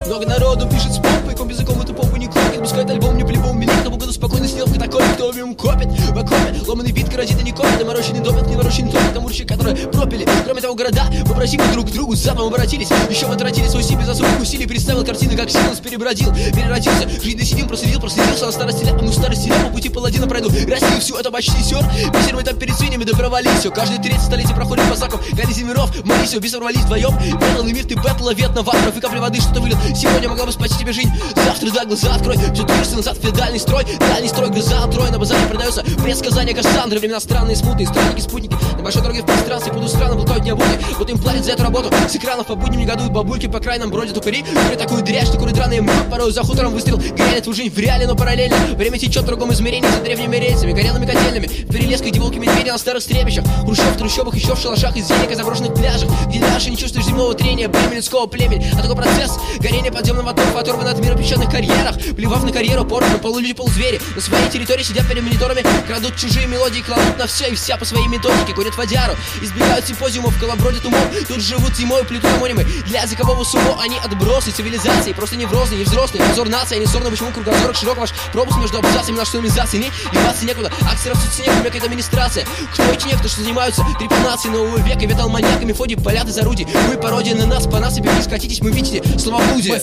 Много народу пишет с помпой, комп языком эту помпу не клонит. Пускает альбом не по-любому милик, но погоду спокойно снял в катакомбе. Кто в нем копит, в окопе, ломаный бит, коррозит и не копит. Доморощенный допит, не ворощенный топит, амурщик, которые пропили. Кроме того, города вопросили друг к другу, с запом обратились. Еще потратили свой силь без особых усилий. Представил картины, как Силанс перебродил, переродился. Жизнь досидим, проследился на старости лет. Ну старости лет по пути паладина пройду. Россию всю это почти сер. Беседуем там перед свиньями, да провались все. Каждый третий столетие проходит по знакам коллизий миров. Молись, убийцы ворвались вдвоем. Бэтлный мир, ты бэтл, ответ на ватров и капли воды, что-то вылил. Сегодня могла бы спасти тебе жизнь. Завтра, да, глаза открой. Все движется назад, феодальный строй. Дальний строй, грыза, трой. На базаре продается предсказания Кассандры. Времена странные, смутные, странники, спутники. На большой дороге в пространстве буду странно болтают не обуки. Вот им платят за эту работу. С экранов по будням негодуют бабульки. По крайнам бродят упыри. Курят такую дрянь, что курят драные мрак. Порой за хутором выстрел. Грянет в жизнь в реале, но параллельно. Время течет в другом измерении. За древними рельсами, горелыми котельными. В перелесках, где волки медведи на старых стрепищах. Хрущев в трущобах, еще в шалашах. Из зелика, заброшенных пляжах. Где дальше не чувствуешь земного трения. Бремя людского племени. А такой процесс горения подземного торфа. Оторван от мира в песчаных карьерах. Плевав на карьеру, порно, полулюди, полузвери. На своей территории сидят перед мониторами. Крадут чужие мелодии, кладут на все и вся по своей методике. Курят водяру, избегают симпозиумов, колобродят умом. Тут живут зимой, плетут амонимы. Для языкового сумо они отбросы цивилизации. Просто неврозные, не взрослые. Позор нации, а не сорно, почему кругозорок широк ваш пропуск между абзацами нашей цивилизации. Не ебаться некуда, акции растут снег, мекает администрация. Кто эти некто, что занимаются трепанацией нового века? Ветал маньяками, фоди, палят из орудий. Вы пародия на нас, по насыпи, не скатитесь, мы видите словоблудие.